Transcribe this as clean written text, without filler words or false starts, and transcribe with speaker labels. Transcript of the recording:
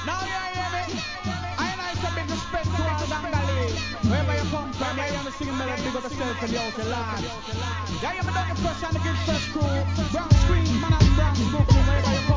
Speaker 1: Now you hear me? I say big respect to all Gangali. Wherever you come from, yeah, you're singing melody, big up yourself in the outer land. Yeah, you me done the fresh and the good fresh crew. Bronx Queens, man and Bronx, Brooklyn, wherever you come